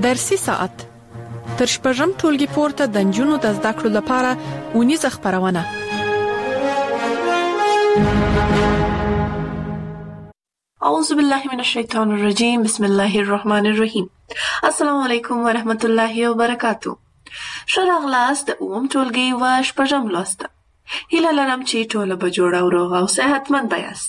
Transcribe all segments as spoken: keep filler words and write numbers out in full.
درسي ساعت تر شپږم ټولګي پورته د نجونو د زده کړو لپاره ونیزه خپرونه. اعوذ بالله من الشیطان الرجیم. بسم الله الرحمن الرحیم. السلام علیکم ورحمت الله وبرکاتو. ښه راغلاست د اووم ټولګي و شپږم لوست. هیله لرم چې ټوله به جوړه او روغه او صحتمند یاست.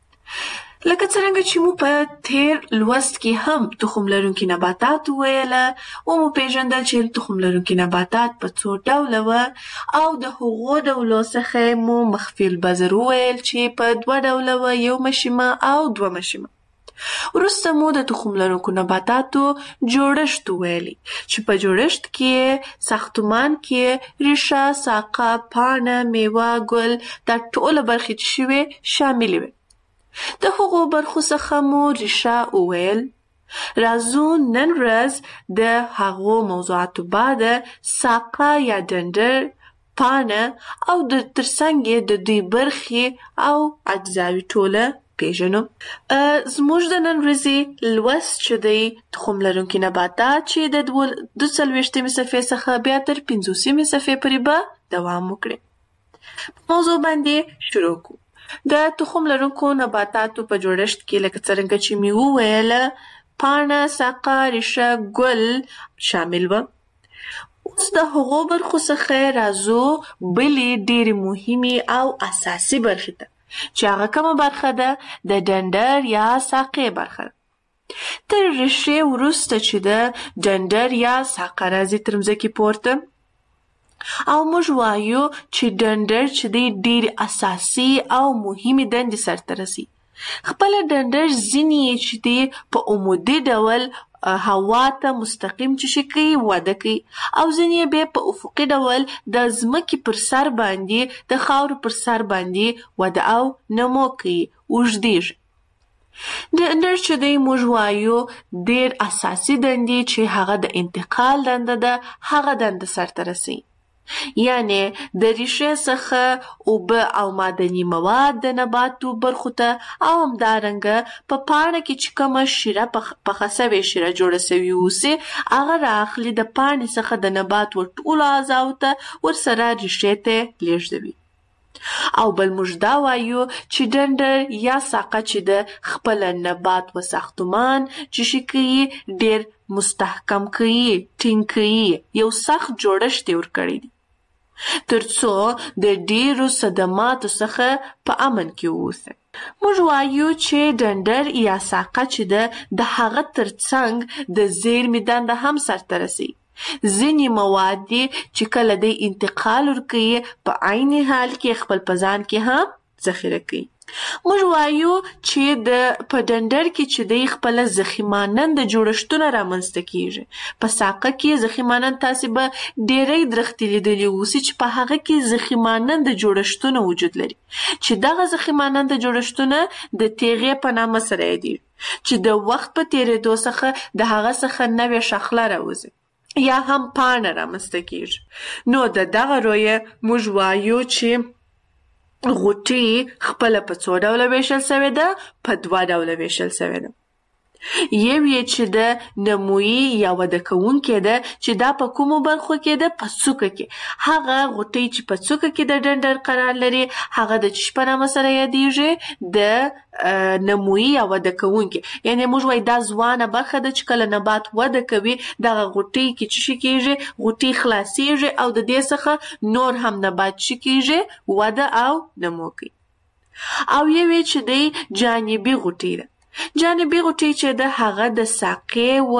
لکه څرنګه چې مو په تیر لوست کې هم تخم لرونکي نباتات وویله او مو پیژندل چې تخم لرونکي نباتات په څو ډوله وه او د هغو ډولو څخه مو مخفي البذر وویل چې په دوه ډوله وه، یو مشیمه او دوه مشیمه. وروسته مو د تخم لرونکو نباتاتو جوړښت وویلی چې په جوړښت کې ساختمان کې ریښه، ساقه، پاڼه، میوه، ګل دا ټوله برخې چې شوې شاملې وې. د هغو برخو څخه مو ریښه وویل. راځو نن ورځ د هغو موضوعاتو بعد ساقه یا ډنډر، پاڼه او د ترڅنګ یې د دوی برخې او اجزاوې ټوله پیژنو. زموږ د نن ورځې لوست چې دی تخم لرونکي نباتات چې د دوه څلوېښتمې صفحې څخه بیا تر پنځوسمې صفحې پورې به دوام وکړي. موضوع باندې شروع کړو. د تخم لرونکو نباتاتو په جوړښت کې لکه څرنګه چې مې وویله پاڼه، ساقه، ریښه، ګل شامل وه. اوس د هغو برخو څخه راځو بلې ډېرې مهمې او اساسي برخې ته چې هغه کومه برخه ده؟ د ډنډر یا ساقې برخه. تر ریښې وروسته چې د ډنډر یا ساقه راځي تر مځکې پورته او موږ وایو چې ډنډر چې دی ډېرې اساسي او مهمې دندې سرته رسي. خپله ډنډر ځینې یې چې دی په عمودي ډول هوا ته مستقیم چې شي کوي وده کوي او ځینې یې بیا په افقي ډول د ځمکې پر سر باندې د خاورو پر سر باندې وده او نمو کوي، اوږدېږي. ډنډر چې دی موږ وایو ډېر اساسي دندې چې هغه د انتقال دنده ده هغه دنده سرته رسي. یعنی د ریښې څخه اوبه او معدني مواد د نباتو برخو ته او همدارنګه په پاڼه کې چې کومه شیره پخه سوې شیره جوړه سوې اوسي هغه رااخلي د پاڼې څخه د نبات ور ټولو اعضاو ته ورسره ریښې ته لیږدوي. او بل موږ دا وایو چې ډنډر یا ساقه چې د خپل نبات و ساختمان چې شي کوي ډېر مستحکم کوي، ټینګ کوي، یو سخت جوړښت یې ورکړی دی ترڅو د ډېرو صدماتو څخه په امن کې واوسي. موږ وایو چې ډنډر یا ساقه چې ده د هغه ترڅنګ د زیرمې دنده هم سرته رسي. ځینې مواد دي چې کله دی انتقال ورکوي په عین حال کې خپل په ځان کې هم ذخیره کوي. موږ وایو چې د په ډنډر کې چې دی خپله ضخیمانند جوړښتونه رامنځته کیږي. په ساقه کې ضخیمانند تاسې به ډېری درختې لیدلي اوسي چې په هغه کې ضخیمانند جوړښتونه وجود لري چې دغه ضخیمانند جوړښتونه د تیغې په نامه سره یادېږي چې د وخت په تېرېدو څخه د هغه څخه نوې شاخله راوځي یا هم پاڼه رامنځته کیږي. نو د دغه رویه موږ وایو چې غوټې خپله په څو ډوله ویشل سوې ده؟ په دوه ډوله ویشل سوې ده. یو یې چې د نمویي یا وده کوونکې ده چې دا په کومو برخو کې ده؟ په څوکه کې. هغه غوټۍ چې په څوکه کې د ډنډر قرار لري هغه د چی په نامه سره یادېږي؟ د نمویي یا وده کوونکې. یعنې موږ وایو دا ځوانه برخه ده چې کله نبات وده کوي دغه غوټۍ کې چې شي کېږي غوټۍ خلاصېږي او د دې څخه نور هم نبات چې کېږي وده او نمو کوي. او یو یې چې دی جانبي غوټۍ ده. جانبي غوټۍ چې ده هغه د ساقې و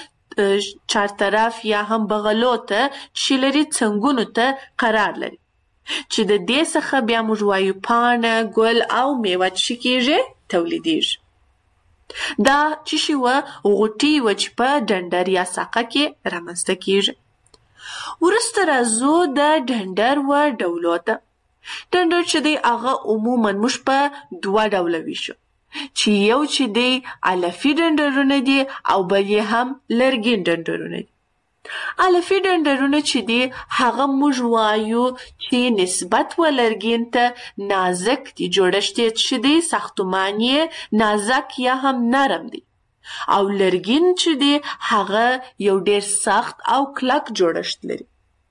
چارطرف یا هم بغلو ته چې لري څنګونو ته قرار لري چې د دې څخه بیا موږ وایو پاڼه، ګل او میوه چې کېږي تولیدېږي. دا چې شي وه غوټۍ وه چې په ډنډر یا ساقه کې رامنځته کېږي. وروسته راځو د ډنډر و ډولو ته. ډنډر چې دی هغه عموما موږ په دوه ډوله ویشو چې یو چې دی علفي ډنډرونه دي او بل یې هم لرګین ډنډرونه دي. علفي ډنډرونه چې دي هغه موږ وایو چې نسبت و لرګین ته نازک دي، جوړښت یې چې دی ساختمان یې نازک یا هم نرم دی. او لرګین چې دی هغه یو ډیر سخت او کلک جوړښت لري.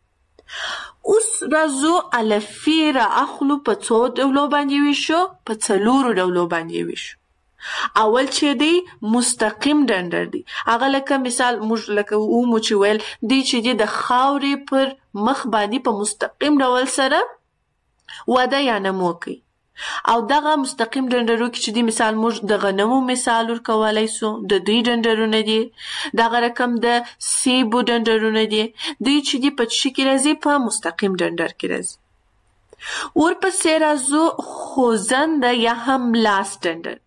اوس راځو الفی را اخلو په څو ډولو باندې ویشو، په څلورو ډولو باندې ویشو. اول چې دی مستقیم ډنډر دی، هغه لکه مثال موږ لکه ومو چې ویل دی چې دی د خاورې پر مخ باندې په مستقیم ډول سره وده یا نمو کوي. او دغه مستقیم ډنډرو کې چې دی مثال موږ د غنمو مثال ورکولای سو، د دوی ډنډرونه دي. دغه رقم د سیبو ډنډرونه دي، دوی چې دی په څه کې راځي؟ په مستقیم ډنډر کې راځي. ورپسې راځو خوځنده یا هم لاس ډنډر.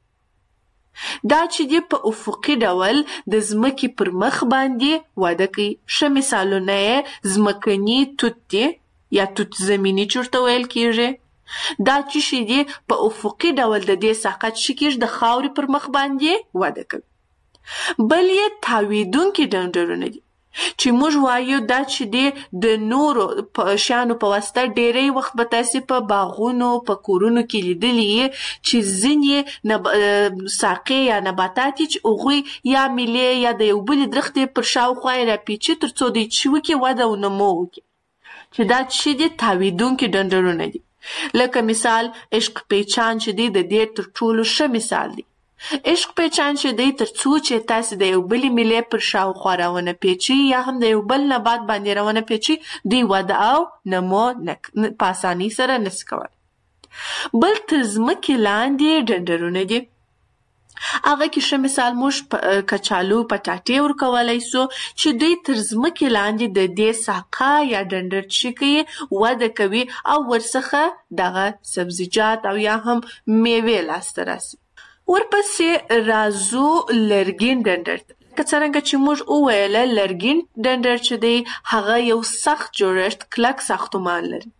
دا چې دی په افقي ډول د ځمکې پر مخ باندې وده کوي. ښه مثالونه یې ځمکني توت دی یا توت زمینی چې ورته ویل کیږي. دا چې دی په افقي ډول د دې ساقه چې کیږي د خاورې پر مخ باندې وده کوي. بل یې تاویدونکي ډنډرونه دي چې موږ وایو دا چې دی د نورو شیانو په واسطه ډیری وخت به تاسې په باغونو په کورونو کې لیدلي چې ځینې ساقې یا نباتات چې هغوی یا میلې یا د یو بلې درختې پر شاوخوا یې راپیچي تر څو دوی چې وکړي وده او نمو وکړي، چې دا چې دی تاویدونکي ډنډرونه دي. لکه مثال عشق پیچان چې دی د دې تر ټولو ښه مثال دی. عشق پیچان چې دی تر څو چې تاسې د یو بلې میلې پر شاوخوا راونه پیچي یا هم د یو بل نبات باندې راونه پیچي، دوی وده او نمو په اسانۍ سره نشي کولی. بل تر ځمکې لاندې ډنډرونه دي، هغه کې ښه مثال موږ کچالو پټاټې ورکولی سو چې دوی تر ځمکې لاندې د دې ساقه یا ډنډر چې کوي وده کوي او ورڅخه دغه سبزیجات او یا هم میوې لاسته راسي. ورپسې راځو لرګین ډنډر ته. که څرنګه چې موږ وویله لرګین ډنډر چې دی هغه یو سخت جوړښت کلک ساختمان لري.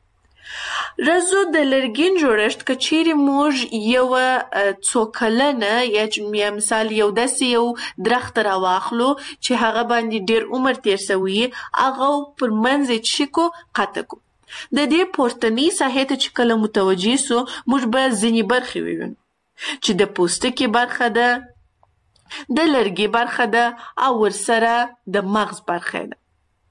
راځو د لرګین جوړښت که چیرې موږ یوه څو کلنه یا مثال یو داسې یو درخت راواخلو چې هغه باندې ډیر عمر تیر سوی هغه پر منځ یې چې کو قطع کو. د دې پورتنۍ ساحې ته چې کله متوجه سو موږ به ځینې برخې ووینو چې د پوستکي برخه ده، د لرګي برخه ده او ورسره د مغز برخه ده.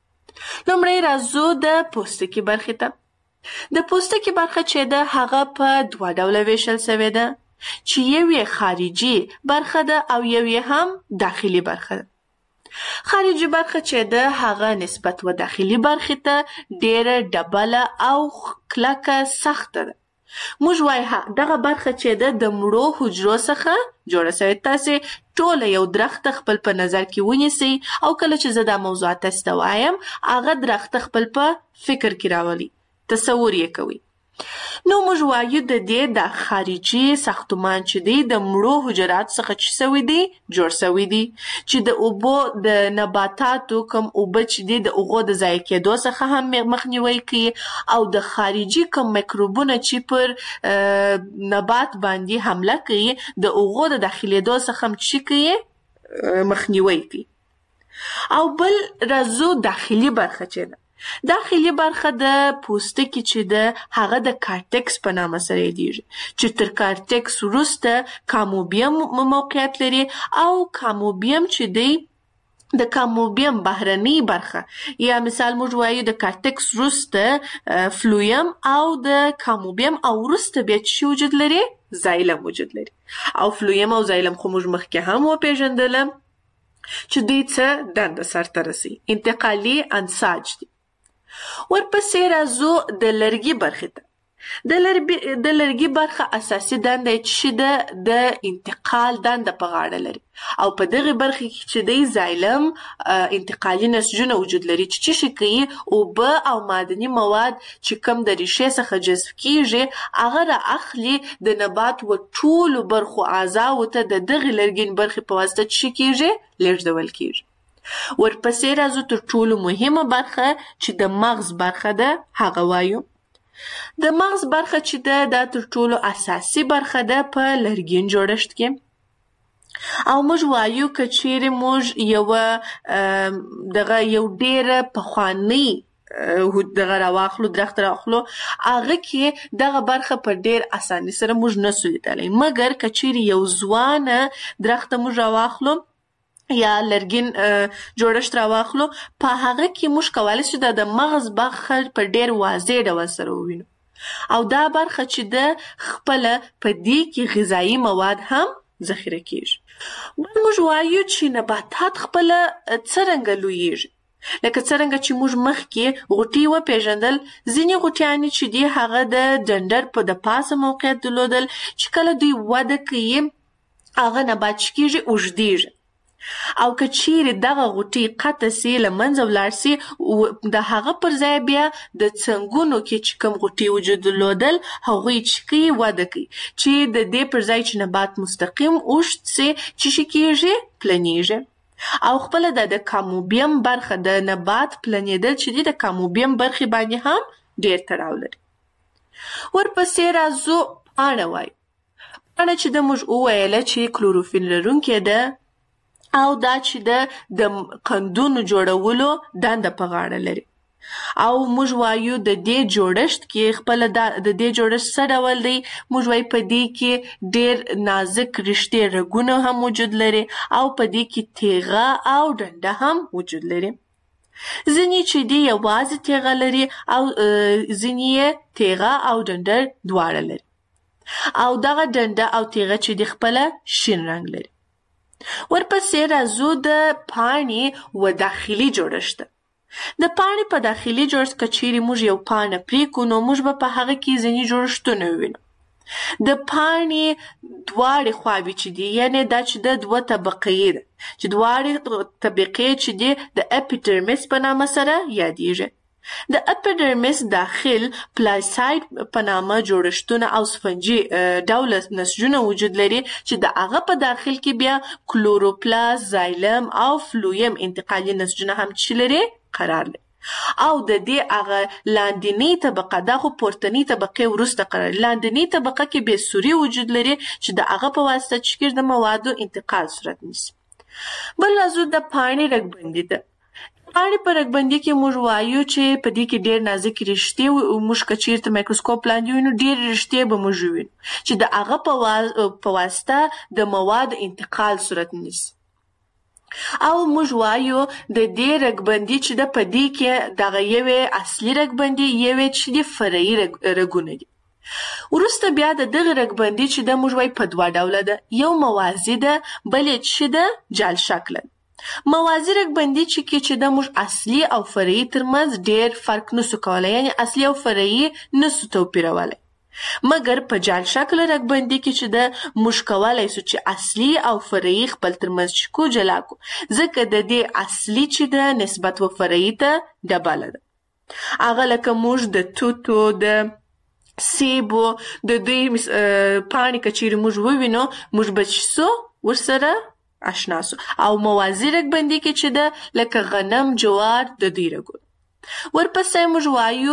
لومړی راځو د پوستکي برخې ته. د پوستکي برخه چې ده هغه په دوه ډوله ویشل سوې ده چې یو یې خارجي برخه ده او یو یې هم داخلي برخه ده. خارجي برخه چې ده هغه نسبت و داخلي برخې ته ډیره ډبله او کلکه سخته ده. موږ وایو دغه برخه چې ده د مړو حجرو څخه جوړه سوې. تاسې ټوله یو درخت خپل په نظر کې ونیسئ او کله چې زه دا موضوعات تاسې ته وایم هغه درخت خپل په فکر کې راولئ، تصور یې کوئ. نو موږ وایو د دې د خارجي ساختمان چې دی د مړو حجرات څخه چې سوی دی جوړ سوی دی چې د اوبو د نباتاتو کم اوبه چې دی د هغو د ضایع کېدو څخه هم مخنیوی کوي او د خارجي کم میکروبونه چې پر نبات باندې حمله کوي د هغو د داخلېدو څخه هم چې کوي مخنیوی کوي. او بل راځو داخلي برخه چې ده. داخلي برخه د پوستکي چې ده هغه د کارټکس په نامه سره یادیږي چې تر کارټکس وروسته کاموبیم موقعیت لري او کاموبیم چې دی د کاموبیم بهرنۍ برخه یا مثال موږ وایو د کارټکس وروسته فلویم او د کاموبیم او وروسته بیا چې وجود لري زایلم وجود لري. او فلویم او زایلم خو موږ مخکې هم وپېژندلم چې دوی څه دنده سرته رسي، انتقالي انساج دي. ورپسې راځو د لرګي برخې ته. د لرګي برخه اساسي دنده چې ده د انتقال دنده په غاړه لري او په دغه برخه کې چې دی زایلم انتقالي نسجونه وجود لري چې څه کوي اوبه او معدني مواد چې کم د ریښې څخه جذب کیږي هغه را اخلي د نبات و ټولو برخو اعضاو ته د دغه لرګین برخې په واسطه چې کیږي لیږدول کیږي. ورپسې راځو تر ټولو مهمه برخه چې د مغز برخه ده هغه وایو. د مغز برخه چې ده دا تر ټولو اساسي برخه ده په لرګین جوړښت کې او موږ وایو که چیرې موږ یوه دغه یو ډیره پخوانۍ دغه راواخلو درخت راواخلو هغه کې دغه برخه په ډیر اساني سره موږ نسو لیدلی. مګر که چیرې یو ځوانه درخت موږ راواخلو یا لرګین جوړښت راواخلو په هغه کې موږ کولی شو د مغز برخه په ډیر واضح ډول سره ووینو او دا برخه چې ده خپله په دې کې غذایي مواد هم ذخیره کیږي. بل موږ وایو چې نباتات خپله څرنګه لویږي. لکه څرنګه چې موږ مخکې غوټۍ وپېژندل، ځینې غوټیانې چې دي هغه د ډنډر په د پاسه موقعیت درلودل چې کله دوی وده کوي هغه نبات چې کېږي اوږدېږي او که چیرې دغه غوټۍ قطع سي له منځه ولاړ سي د هغه پر ځای بیا د څنګونو کې چې کوم غوټۍ وجود درلودل هغوی چې کوي وده کوي چې د دې پر ځای چې نبات مستقیم اوږد سي چې شي کېږي پلنېږي او خپله د د کاموبیم برخه د نبات پلنېدل چې دي د کاموبیم برخې باندې هم ډېر تړاو لري. ورپسې راځو پاڼه وایو. پاڼه چې د موږ وویله چې کلوروفیل لرونکې ده او دا چې د د قندونو جوړولو دنده په غاړه لري او موږ وایو د دې جوړښت کې خپله د دې جوړښت څه ډول دی. موږ وایو په دې کې ډېر نازک رشتې رګونه هم وجود لري او په دې کې تیغه او ډنډه هم وجود لري. ځینې چې دي یوازې تیغه لري او ځینې یې تیغه او ډنډه دواړه لري او دغه ډنډه او تیغه چې دي خپله شین رنګ لري. ورپسې راځو د پاڼې و داخلي جوړښت. د پاڼې په داخلي جوړښت که چیرې موږ یو پاڼه پرېکړو نو موږ به په هغه کې ځینې جوړښتونه ووینو. د پاڼې دواړې خواوې چې دي یعنې دا چې د دوه طبقې ده چې دواړې طبقې چې دي د اپیډرمیس په نامه سره یادېږي. د اپیډرمیس داخل پلاساید په نامه جوړښتونه او سفنجي ډوله نسجونه وجود لري چې د هغه په داخل کې بیا کلوروپلاست، زایلم او فلویم انتقالي نسجونه هم چې لري قرار لري او د دې هغه لاندنۍ طبقه دا خو پورتنۍ طبقې وروسته قرار لري. لاندنۍ طبقه کې بې سوري وجود لري چې د هغه په واسطه چې کېږي د موادو انتقال صورت نیسي. بل راځو د پاڼې رګبندي ته. پاڼې په رګبندي کې موږ وایو چې په دې کې ډېر نازک رشتې موږ که چېرته مایکروسکوپ لاندې وینو ډېرې رشتې به موږ وینو چې د هغه په واسطه د موادو انتقال صورت نیسي او موږ وایو د دې رګبندي چې ده په دې کې دغه یوې اصلي رګبندي یوې چې دي فرعي رګونه دي. وروسته بیا د دغه رګبندي چې ده موږ وایو په دوه ډوله ده. یو موازي ده بل یې چې ده جال شکله. موازي رګبندي چې کې چې ده موږ اصلي او فرعي ترمنځ ډېر فرق نسو کولی یعنې اصلي او فرعي نسو توپیرولی. مګر په جال شکل رګبندي کې چې ده موږ کولی سو چې اصلي او فرعي خپل ترمنځ چې کو جلا کو ځکه د دې اصلي چې ده نسبت و فرعي ته ډبله ده. هغه لکه موږ د توتو د سیبو د دوی پاڼې که چیرې موږ ووینو موږ به چې سو ورسره آشنا سو او موازي رګبندي کې چې ده لکه غنم جوار د دوی رګونه. ورپسې موږ وایو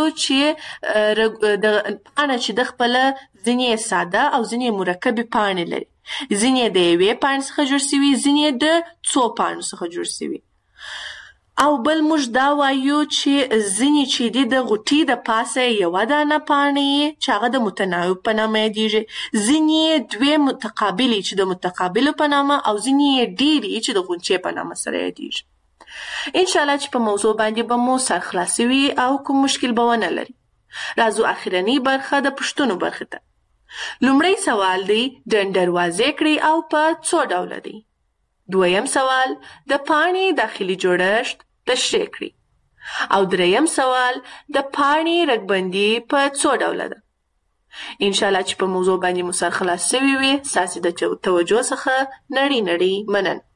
چې د پاڼه چې د خپله ځینې ساده او ځینې مرکبې پاڼې لري. ځینې د یوې پاڼې څخه جوړ سوي ځینې د څو پاڼو څخه جوړ سوي او بل موږ دا وایو چې ځینې چې دي د غوټۍ د پاسه یوه دانه پاڼې چې هغه د متناوب په نامه یادېږي. ځینې دوې متقابلې چې د متقابلو په نامه او ځینې ډېرې چې د غونچې په نامه سره یادېږي. انشاءالله چې په موضوع باندې به مو سر خلاص وي او کوم مشکل به ونه لري. راځو اخرنۍ برخه د پوښتنو برخې ته. لومړی سوال دی ډنډر واضح کړئ او په څو ډوله دی. دویم سوال د پاڼې داخلي جوړښت تشریح کړئ او دریم سوال د پاڼې رګبندي په څو ډوله ده. انشاءالله چې په موضوع باندې مو سر خلاص شوي وي. ستاسې د توجه څخه نړۍ نړۍ مننه.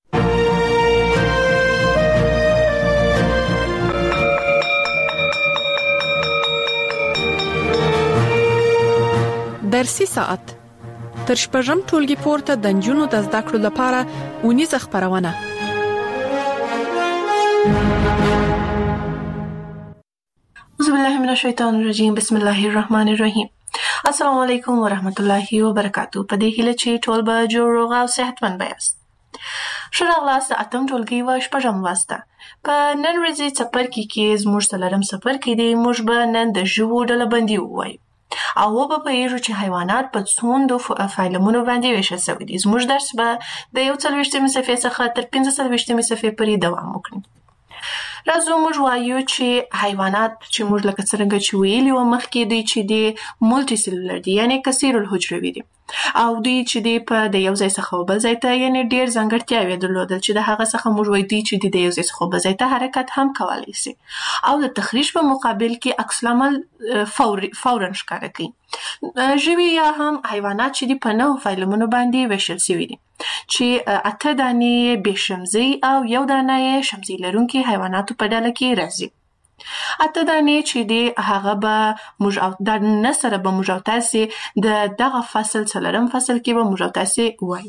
درسي ساعت تر شپږم ټولګي پورته د نجونو د زده کړو لپاره اونیزه خپرونه. اعوذ بالله من الشیطان الرجیم بسم الله الرحمن الرحیم. السلام علیکم ورحمت الله وبرکاتو. په دې هیله چې ټول به جوړ روغ او صحتمند یاست. ښه راغلاست د اتم ټولګي و شپږم لوست ته. په نن ورځې څپرکي کې زموږ څلورم څپرکی دی. موږ به نن د ژوو ډلبندي ووایو او وبپوهېږو چې حیوانات په څومره فایلمونو باندې ویشل شوي دي. زموږ درس به د یو څلوېښتمې صفحې څخه تر پنځه څلوېښتمې صفحې پورې دوام وکړي. راځو موږ وایو چې حیوانات چې موږ لکه څرنګه چې ویلي وو مخکې دوی چې دي مولټي سیلولر دي، یعنې کثیر الحجروي دي او دوی چې دي په د یو ځای څخه بل ځای ته یعنې ډېر ځانګړتیاوې درلودل چې د هغه څخه موږ وایو دوی چې دي د یو ځای څخه بل ځای ته حرکت هم کولی شي او د تخریش په مقابل کې عکس العمل فورا ښکاره کوي. ژوي یا هم حیوانات چې دي په نهو فایلمونو باندې ویشل شوي دي چې اته دانې بې شمزۍ او یو دانه یې شمزۍ لرونکي حیواناتو په ډله کې راځي. اته دانې چې دي هغه به موږ او د نه سره به موږ او تاسې د دغه فصل څلورم فصل کې به موږ او تاسې وایو.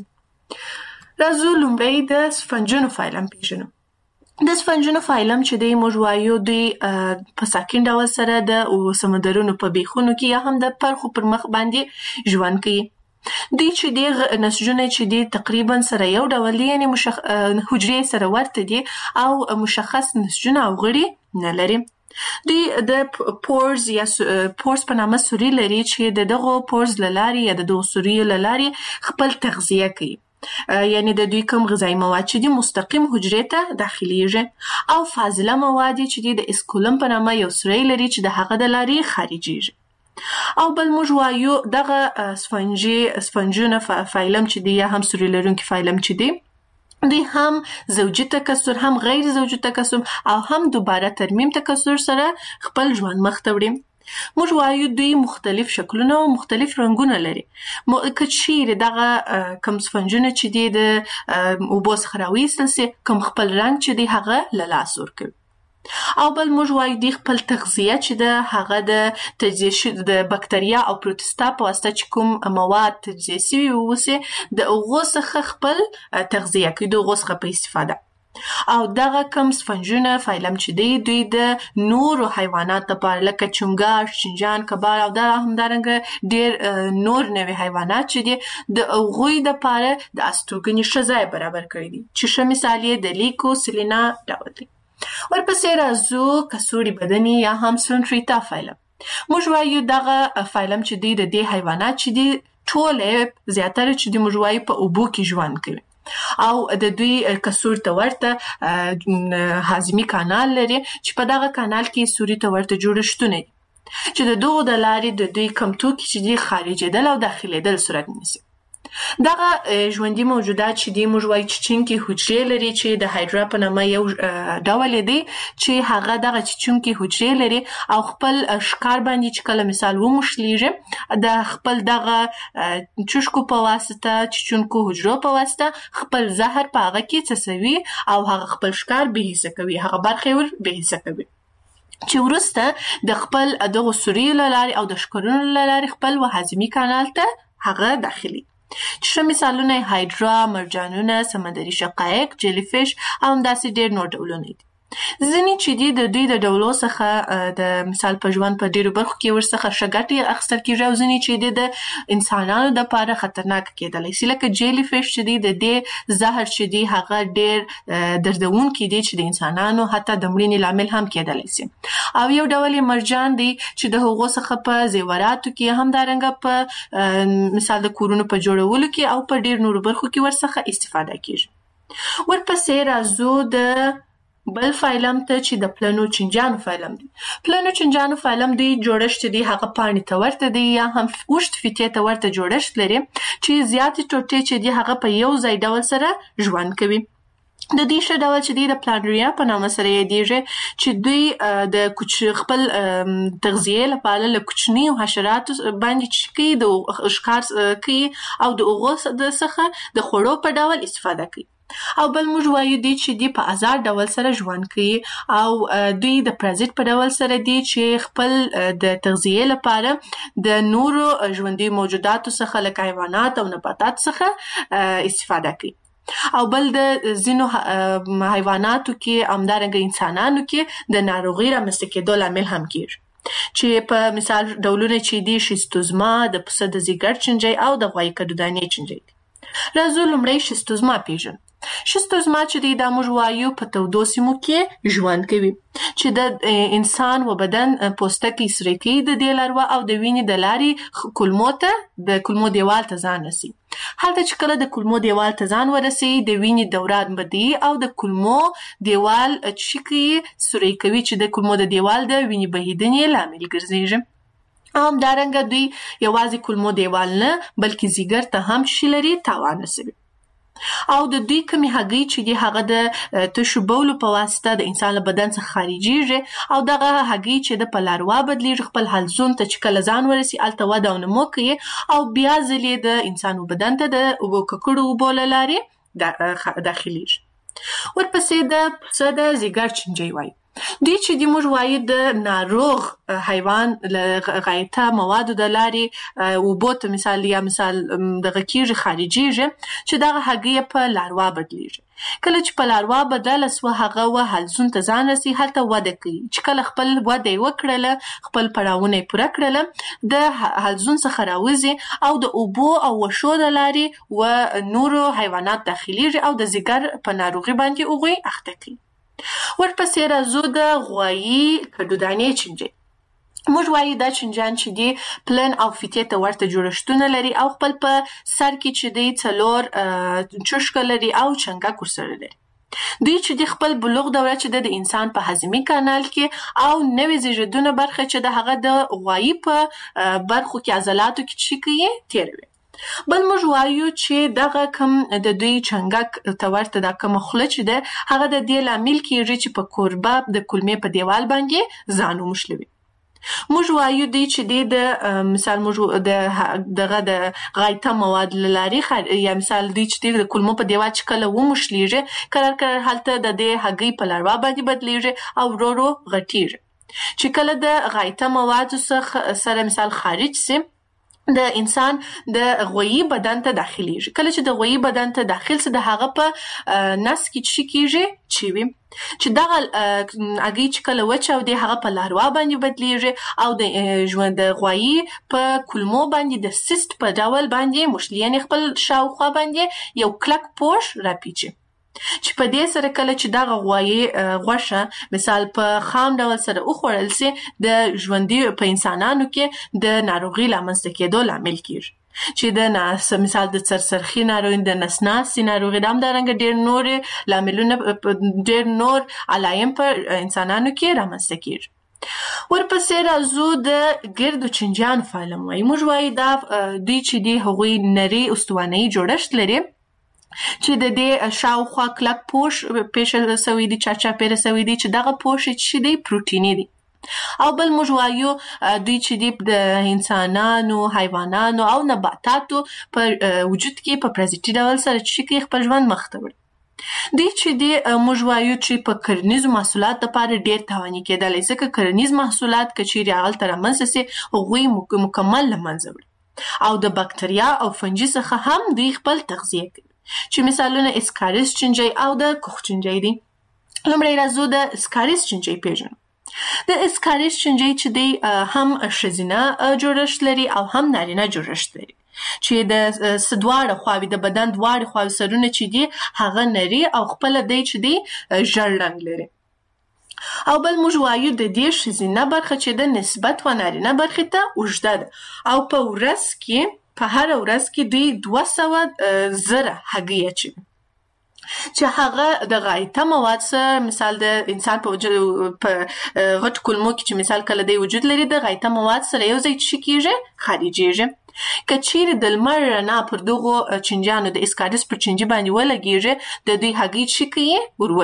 راځو لومړی د سفنجونو فایلم پېژنو. د سفنجونو فایلم چې دی موږ وایو دوی په ساکن ډول سره د سمندرونو په بیخونو کې یا هم د پرخو پر مخ باندې ژوند کوي. دوی چې دی نسجونه چې دی تقریبا سره یو ډول دي، یعنې مشخ... حجرې سره ورته دي او مشخص نسجونه او غړي نه لري. دوی د پورز یا پورز په نامه سوري لري چې د دغو پورز له لارې یا د دغو سوریو له لارې خپل تغذیه کوي، یعنی د دوی کوم غذایي مواد چې دي مستقیم حجرې ته داخلیږي او فاضله مواد چې دي د اسکولم په نامه یو سوری لري چې د هغه د لارې خارجيږي. او بل موږ وایو دغه سفنجي سفنجونه فایلم چې دی یا هم سوري لرونکي فایلم چې دی دوی هم زوجي تکثر هم غیر زوجي تکثر او هم دوباره ترمیم تکثر سره خپل ژوند مخ ته وړي. موږ وایو دوی مختلف شکلونه او مختلف رنګونه لري. که چیرې دغه کوم سفنجونه چې دی د اوبو څخه راویستل سي کوم خپل رنګ چې دی هغه له لاسه ورکوي. او بل موږ وایو دوی خپل تغذیه چې ده هغه د تجزیه د بکتریا او پروتستا په واسطه چې کوم مواد تجزیه شوي اوسي د هغو څخه خپل تغذیه کوي، د هغو څخه په استفاده. او دغه کم سفنجونه فایلم چې دی دوی د نورو حیوانات لپاره لکه چنګاښ، چنجان، کبار او دا همدارنګه ډېر نور نوي حیوانات چې دي د هغوی دپاره د استوګنې ښه ځای برابر کړی دي چې ښه مثال یې د لیکو سلینا ډول دی. ورپسې راځو کڅوړي بدني یا هم سلنټریتا فایلم. موږ وایو دغه فایلم چې دی د دې حیوانات چې دی ټوله زیاتره چې دی موږ وایو په اوبو کې ژوند کوي او د دوی کڅوړ ته ورته هاضمي کانال لري چې په دغه کانال کې سوري ته ورته جوړښتونه دي چې د دغو د لارې د دوی کم توکي چې دی خارجېدل او داخلېدل صورت نیسي. دغه ژوندي موجودات چې دی موږ وایو چیچونکي حجرې لري چې د هایډرا په نامه یو ډول دی چې هغه دغه چیچونکي حجرې لري او خپل ښکار باندې چې کله مثال وموښلیږي د خپل دغه چوشکو په واسطه چیچونکو حجرو په واسطه خپل زهر په هغه کې څڅوي او هغه خپل ښکار بېحسه کوي، هغه برخه ور بېحسه کوي چې وروسته د خپل دغو سوریو له لارې او د ښکرونو له لارې خپل هاضمي کانال ته هغه داخلي. چې ښه مثالونه یې هایډرا، مرجانونه، سمندري شقایق، جیلی فش او همداسې ډېر نور ډولونه دي. ځینې چې دي د دوی د ډولو څخه د مثال په ژوند په ډېرو برخو کې ورڅخه ښه ګټې اخیستل کېږي او ځینې چې دي د انسانانو دپاره خطرناکه کېدلی شي، لکه جیلی فش چې دی د دې زهر چې دی هغه ډېر دردونکي دي چې د انسانانو حتی د مړینې لامل هم کېدلی شي. او یو ډول یې مرجان دی چې د هغو څخه په زیوراتو کې همدارنګه په مثال د کورونو په جوړولو کې او په ډېر نورو برخو کې ورڅخه استفاده کېږي. ورپسې راځو د بل فایلم ته چې د پلنو چنجانو فایلم دی. پلنو چنجانو فایلم دی جوړښت دی هغه پاڼې ته ورته دی یا هم اوږد فیتې ته ورته جوړښت لري چې زیاتې ټوټې چې دی هغه په یو ځای ډول سره ژوند کوي. د دې ښه ډول چې دی د پلانریا په نامه سره یادېږي چې دوی د خپل تغذیې لپاره له کوچنیو حشراتو باندې چې کوي د ښکار کوي او د هغو څخه د خوړو په ډول استفاده کوي. او بل موږ وایو دی چې دی په آزاد ډول سره ژوند کوي او دوی د پرازیت په ډول سره دی چې خپل د تغذیې لپاره د نورو ژوندي موجوداتو څخه لکه حیوانات او نباتات څخه استفاده کوي. او بل د ځینو حیواناتو کې همدارنګه انسانانو کې د ناروغۍ رامنځته کېدو لامل هم کېږي چې په مثال ډولونه چې دي شیستوزما، د پسه د ځیګر چنجۍ او د غوایي کدودانې چنجۍ دي. راځو لومړی شیستوزما پیژنو. شیستوزما چې دی دا موږ وایو په تودو سیمو کې ژوند کوي چې د انسان و بدن پوستکی سره کوي د دې لاروا او د وینې د لارې کولمو ته د کولمو دیوال ته ځان رسي. هلته چې کله د کولمو دیوال ته ځان ورسي د وینې دوران بدی او د کولمو دیوال چې کوي سوري کوي چې د کولمو د دیوال د وینې بهیدنې لامل ګرځي. او همدارنګه دوی یوازې کولمو دیوال نه بلکې ځیګر ته هم شي لري تاوان رسوي. او د دوی کمی هګۍ چې دی هغه د تشو بولو په واسطه د انسان له بدن څخه خارجيږي او دغه هګۍ چې د په لاروا بدلیږي خپل حلزون ته چې کله ځان ورسي الته وده او نمو کوي او بیا ځلې د انسان بدن ته د اوبو ککړو اوبو له لارې داخليږي. ورپسې د پسه د ځیګر چینجی وایي. دوی چې دی موږ وایو د ناروغ حیوان له غایطه موادو د لارې اوبو ته مثال یا مثال دغه کیږي خارجيږي چې دغه هګۍ په لاروا بدلیږي. کله چې په لاروا بدله سوه هغه و حلزون ته ځان رسي هلته وده کوي چې کله خپل وده وکړله خپل پړاوونه پوره کړله د حلزون څخه راوځي او د اوبو او وشو د لارې و نورو حیوانات داخليږي او د ځیګر په ناروغي باندې هغوی اخته کوي. ورپسې راځو د غوایي کډودانې چینجی. موږ وایو دا چینجیان چې دی پلن او فیتې ته ورته جوړښتونه لري او خپل په سر کې چې دی څلور چشکه لري او چنګک ورسره لري. دوی چې دی خپل بلوغ دوره چې د انسان په هضمي کانال کې او نوې زیږیدونه برخه چې د هغه د غوایي په برخو کې عضلاتو کې چې کوي تیروي. بل موږ وایو چې دغه کم د دوی چنګک ته ورته دا کوم خوله چې ده هغه د دې لامل کېږي چې په کوربه د کولمې په دیوال باندې ځان وموښلوي. موږ وایو دی چې دی د مثال موږ د دغه د غایطه مواد له لارې یا مثال دی چې دی د کولمو په دیوال چې کله وموښلیږي کرار کرار هلته د دې هګۍ په لاروا باندې بدلیږي او ورو ورو غټیږي چې کله د غایطه موادو څخه سره مثال خارج سي د انسان د غویي بدن ته داخليږي. کله چې د غویي بدن ته داخل سي د هغه په نس کې چې کیږي چوي چې دغه هګۍ چې کله وچاودي هغه په لاروا باندې بدلیږي او د ژوند د غویي په کولمو باندې د سیست په ډول باندې موښلي خپل شاوخوا باندې یو کلک پوښ راپیچي چې په دې سره کله چې دغه غوایي غوښه مثال په خام ډول سره وخوړل سي د ژوندي په انسانانو کې د ناروغي لامنځته کېدو لامل کیږي چې د ناس مثال د سرسرخي ناروغي د نسناسي ناروغي د همدارنګه ډېر نور لاملونه ډېر نور علایم په انسانانو کې رامنځته کیږي. ورپسې راځو د ګردو چینجیانو فعالم وایي. موږ وایو دا دوی چې دی هغوی نري استوانه‌یي جوړښت لري چې د دې شاوخوا کلک پوښ پیښه سوی دی چاچا پیره سوی دی چې دغه پوښ چې دی پروتیني دی. او بل موږ وایو دوی چې دی د انسانانو حیوانانو او نباتاتو په وجود کې په پرازیتي ډول سره چې کوي خپل ژوند مخ ته وړي. دوی چې دی موږ وایو چې په کرنیزو محصولات لپاره ډېر تاواني کېدلی ځکه کرنیز محصولات که چیرې هغلته رامنځته سي هغوی مکمل له منځه وړي او د بکتریا او فنجي څخه هم دوی خپل تغذیه کوي چې مثالونه اسکاریس چینجی او د کوخ چینجی دي. لومړی راځو د اسکاریس چینجی پیژنو. د اسکاریس چینجی چې دی هم ښځینه جوړښت لري او هم نارینه جوړښت لري چې د دواړه خواوې د بدن دواړه خواوې سرونه چې دي هغه نري او خپله دی چې دی ژړ رنګ لري. او بل موږ وایو د دې ښځینه برخه چې د نسبت و نارینه برخې ته اوږده ده او په ورځ کې په هر ورځ کې دوی دوه سوه زره هګۍ اچوي چې هغه د غایطه مواد سره مثال د انسان په وجود په غټ کولمو کې چې مثال کله دی وجود لري د غایطه مواد سره یو ځای چې کیږي خارجيږي. که چیرې د لمر رڼا پر دغو چینجیانو د اسکاریس پر چینجي باندې ولګیږي د دوی هګۍ چې کوي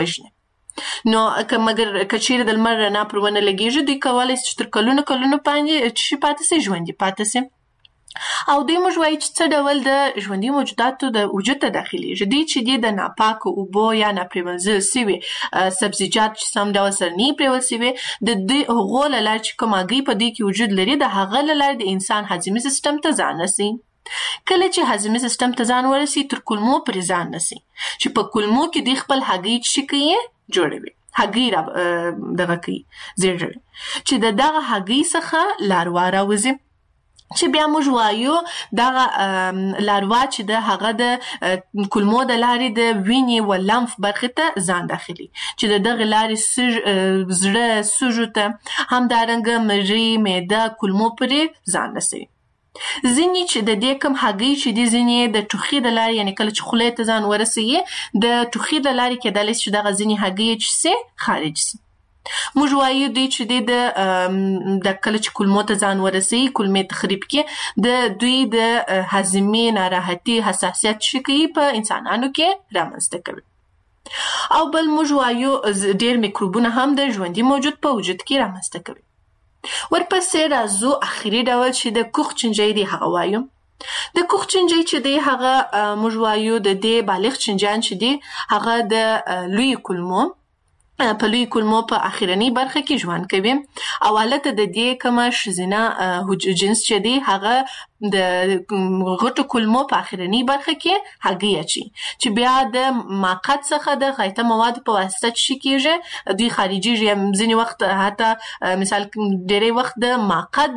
وروژني نو که مګر که چیرې د لمر رڼا پر ونه لګیږي دوی کولی شي چې تر کلونو کلونو باندې چې پاتې سي ژوندي پاتې سي. او دوی موږ وایو چې څه ډول د ژوندي موجوداتو د وجود ته داخليږي. دوی چې دی د ناپاکو اوبو یا ناپریمنځل سوي سبزیجات چې سم ډول سره نه پرېول سوي د دوی هغو له لارې چې کوم هګۍ په دوی کې وجود لري د هغه له لارې د انسان هضمي سیستم ته ځان رسي. کله چې هضمي سیستم ته ځان ورسي تر کولمو پرې ځان رسي چې په کولمو کې دوی خپل هګۍ چې کوي جوړوي هګۍ را دغه کوي زیږوي چې د دغه هګۍ څخه لاروا راوځي چې بیا موږ وایو دغه لاروا چې د هغه د کولمو د لارې د وینې و لمف برخې ته ځان داخلي چې د دغه لارې زړه سږو ته همدارنګه مری معده کولمو پورې ځان رسوي. ځینې چې د دې کوم هګۍ چې دي ځینې د ټوخي د لارې یعنې کله چې خولې ته ځان ورسوي د ټوخي د لارې کېدلی شي چې دغه ځینې هګۍ چې سي خارج سي. موږ وایو دوی چې دی د د کله چې کولمو ته ځان ورسوي کولمې تخریب کې د دوی د هاضمې ناراحتي حساسیت چې کوي په انسانانو کې رامنځته کوي. او بل موږ وایو ډېر میکروبونه هم د ژوندي موجود په وجود کې رامنځته کوي. ورپسې راځو اخري ډول چې د کوخ چنجۍ دی هغه وایو. د کوخ چنجۍ چې دی هغه موږ وایو د دې بالغ چنجان چې دی هغه د لوی کولمو په لوی کولمو په اخرنی برخه کې ژوند کوي او البته د دې کومه ښځینه جنس چې دی هغه د غټو کولمو په اخرنی برخه کې هګۍ اچي چې بیا د ماقات څخه د غایطه موادو په واسطه چې کېږي دوی خارجيږي. ځینې وخت حتی مثال ډېری وخت د ماقات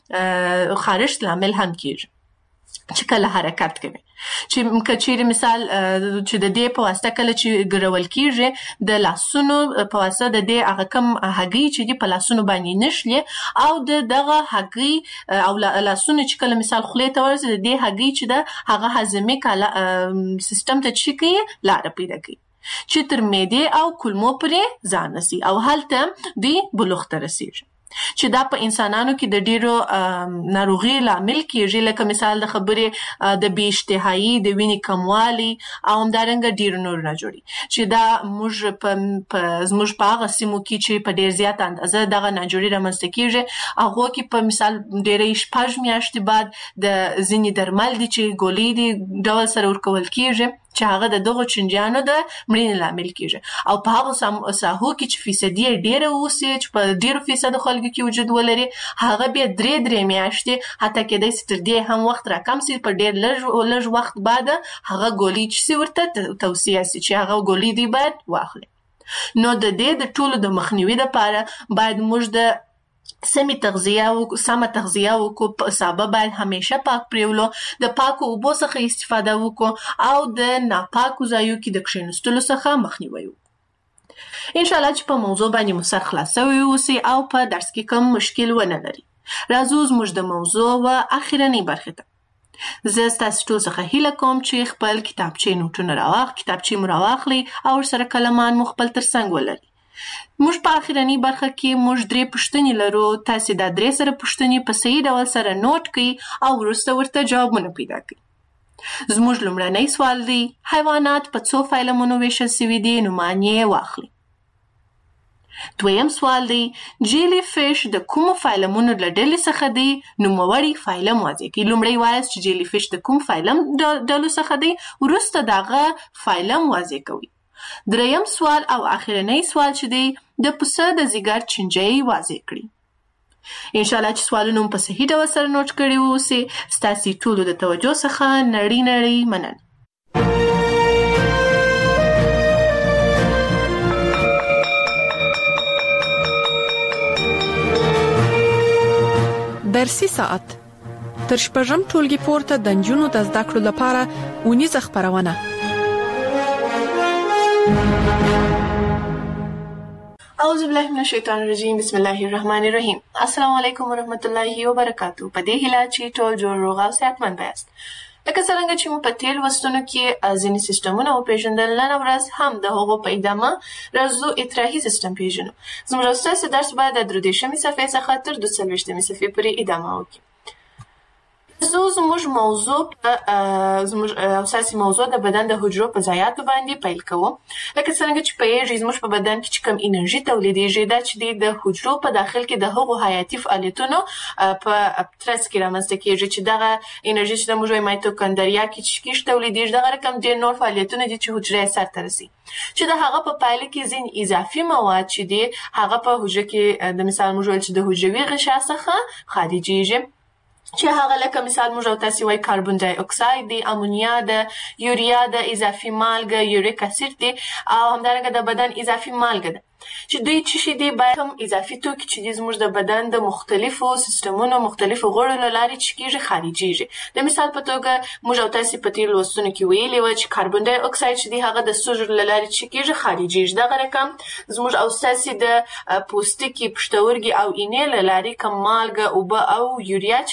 د خارش لامل هم کېږي چې کله حرکت کوي چې کچېرې مثال چې د دې په واسطه کله چې ګرول کېږي د لاسونو په واسطه د دې هغه کم هګۍ چې دي په لاسونو باندې نشلي او د دغه هګۍ او لاسونو چې کله مثال خولې ته ورسي د دې هګۍ چې ده هغه هاضمې سیستم ته چې کوي لاره پیدا کوي چې تر معدې او کولمو پورې ځان رسي او هلته دوی بلوغ ته رسېږي چې دا په انسانانو کې د ډیرو ناروغي لامل کېږي لکه مثال د خبرې د بې اشتهایي د وینې کموالي او همدارنګه ډیرو نور نه جوړي چې دا موږ په زموږ په هغه سیمو کې چې په ډیر زیات اندازه دغه ناجوړي رامنځته کېږي هغو کې په مثال ډیرې شپږ میاشتې بعد د ځینې درمل دي چې ګولۍ دي ډول سره ورکول کېږي چې هغه د دغو چنجیانو د مړینې لامل کېږي او په هغو ساحو کې چې فیصدي یې ډیره اوسي چې په ډیرو فیصدو خلکو کې وجود ولري هغه بیا درې درې میاشتې حتی کېدای شي تر دې هم وخت راکم سي په ډیر لږ لږ وخت بعد هغه ګولۍ چې سي ورته توصیه سي چې هغه ګولۍ دی باید واخلي. نو د دې د ټولو د مخنیوي لپاره باید موږ د سمې تغذیه او سمه تغذیه وکړو. سابه باید همیشه پاک پریولو د پاکو اوبو څخه استفاده وکړو او د ناپاکو ځایو کې د کښېنستلو څخه مخنیوي وکړو. انشاءالله چې په موضوع باندې مو سر خلاص شوی اوسي او په درس کې کوم مشکل ونه لري. راځو زموږ د موضوع و اخرنۍ برخې ته. زه ستاسو ټول څخه هیله کوم چې خپل کتابچې نوټونه راواخ کتابچې مو راواخلئ او ورسره کلمان مو خپل تر څنګ ولرئ. موږ په اخرنۍ برخه کې موږ درې پوښتنې لرو. تاسې دا درې سره پوښتنې په صحیح ډول سره نوٹ کړئ او وروسته ورته جوابونه پیدا کړئ. زموږ لومړنی سوال دی حیوانات په څو فایلمونو ویشل سوي دي نومان یې واخلئ. دویم سوال دی جیلی فیش د کومو فایلمونو له ډلې څخه دی نوموړی فایلم واضح کړئ. لومړی وایاست چې جیلی فیش د کوم فایلم ډلو څخه دی وروسته د هغه فایلم واضح کوئ. دریم سوال او اخرنۍ سوال چې دی د پسه د ځیګر چنجۍ واضح کړي. انشاءالله چې سوالونه مو په صحیح ډول سره نوٹ کړي واوسي. ستاسې ټولو د توجه څخه نړۍ نړۍ مننه. درسي ساعت تر شپږم ټولګي پورته د نجونو د زده کړو لپاره اونیزه خپرونه. اعوذ بالله من الشیطان الرجیم بسم الله الرحمن الرحیم. السلام علیکم ورحمۃ اللہ وبرکاتہ. په دې هیله چې ټول جوړ روغ او صحتمند یاست. لکه څنګه چې مو په تیر لوستونو کې ځینې سیسټمونه وپېژندل نن ورځ هم د هغو په ادامه راځو اطراحي سیسټم پېژنو. زموږ ستاسو درس به د درې دېرشمې صفحې څخه تر دوه څلوېښتمې صفحې پورې ادامه وکړي. زه زموږ موضوع زموږ اساسي موضوع د بدن د حجرو په ضایعاتو باندې پیل کوو. لکه څنګه چې پوهېږئ زموږ په بدن کې چې کوم انرژي تولیدېږي دا چې د حجرو په داخل کې د هغو حیاتي فعالیتونو په ترڅ کې رامنځته کېږي چې دغه انرژي چې د موږ وایي مایتوکندریا کې چې کیږي تولیدېږي دغه رقم ډېر نور فعالیتونه دي چې حجره یې سرته رسي چې د هغه په پایله کې ځینې اضافي مواد چې دي هغه په حجره کې د مثال موږ ویل چې د حجروي غشا څخه خارجېږي چې هغه لکه مثال موږ او تاسې وایي کاربن ډای اکساید دی، امونیا ده، یوریا ده، اضافي مالګه یوریک اسید دی او همدارنګه د بدن اضافي مالګه ده. چې دوی چې شي دي باید هم اضافي توکي چې دي زموږ د بدن د مختلفو سیستمونو مختلفو غړو له لارې چې کېږي خارجېږي. د مثال په توګه موږ او تاسې په تېرو لوستونو کې ویلي وه چې کاربن ډای اکساید چې دی هغه د سږو له لارې چې کېږي خارجېږي. دغه رقم زموږ او ستاسې د پوستکي، پښتورګي او اینې له لارې که مالګه، اوبه او یوریا